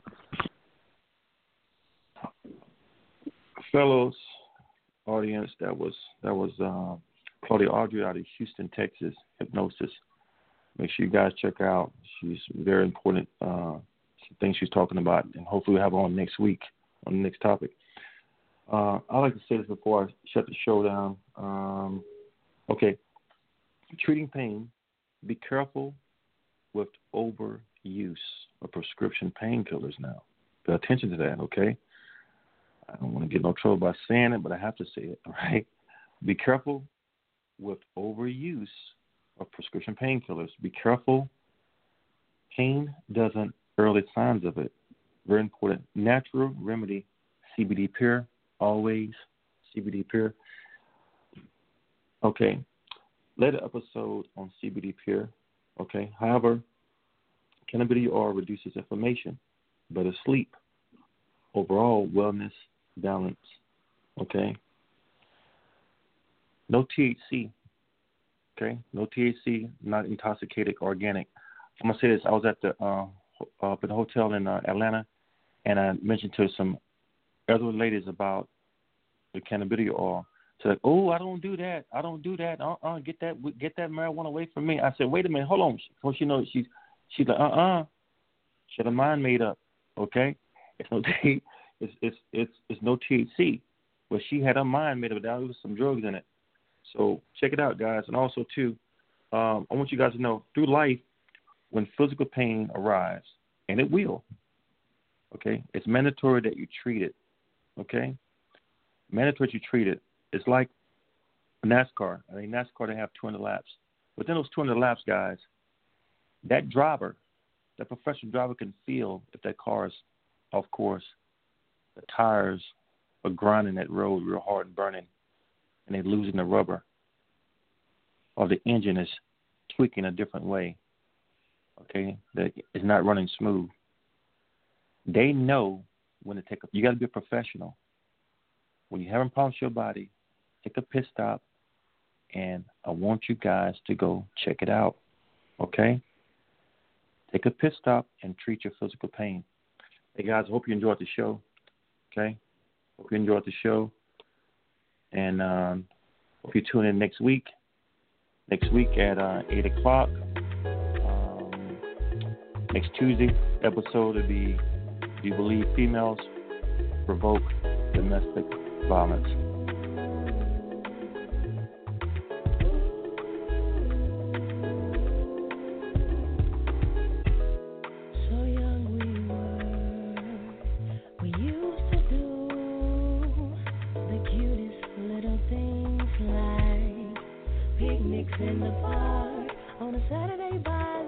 Fellows, audience, that was that was uh, Claudia Audrey out of Houston, Texas, hypnosis. Make sure you guys check out. She's very important. Uh, some things she's talking about, and hopefully we'll have her on next week on the next topic. Uh, I like to say this before I shut the show down. Um, okay, treating pain. Be careful with overuse of prescription painkillers now. Pay attention to that, okay? I don't want to get in no trouble by saying it, but I have to say it, all right? Be careful with overuse of prescription painkillers. Be careful. Pain doesn't early signs of it. Very important. Natural remedy, C B D pure, always C B D pure. Okay. Later episode on C B D pure. Okay. However, cannabidiol oil reduces inflammation, better sleep, overall wellness, balance. Okay. No T H C. Okay. No T H C, not intoxicated, organic. I'm gonna say this. I was at the uh, up at the hotel in uh, Atlanta, and I mentioned to some other ladies about the cannabidiol oil. So like, oh, I don't do that. I don't do that. Uh, uh get that, get that marijuana away from me. I said, wait a minute, hold on. So she knows she's, she's like, uh, uh she had her mind made up. Okay, it's no T, it's it's it's it's no T H C, but she had her mind made up. There was some drugs in it. So check it out, guys. And also too, um, I want you guys to know through life, when physical pain arrives, and it will. Okay, it's mandatory that you treat it. Okay, mandatory you treat it. It's like NASCAR. I mean, NASCAR, they have two hundred laps. Within those two hundred laps, guys, that driver, that professional driver can feel if that car is off course. The tires are grinding that road real hard and burning, and they're losing the rubber. Or the engine is tweaking a different way. Okay, that is not running smooth. They know when to take a, you got to be a professional. When you're having problems with your body, take a pit stop, and I want you guys to go check it out, okay? Take a pit stop and treat your physical pain. Hey, guys, I hope you enjoyed the show, okay? Hope you enjoyed the show, and um, hope you tune in next week. Next week at uh, eight o'clock. Um, next Tuesday episode will be, Do You Believe Females Provoke Domestic Violence? So young we were, we used to do the cutest little things like picnics in the park on a Saturday by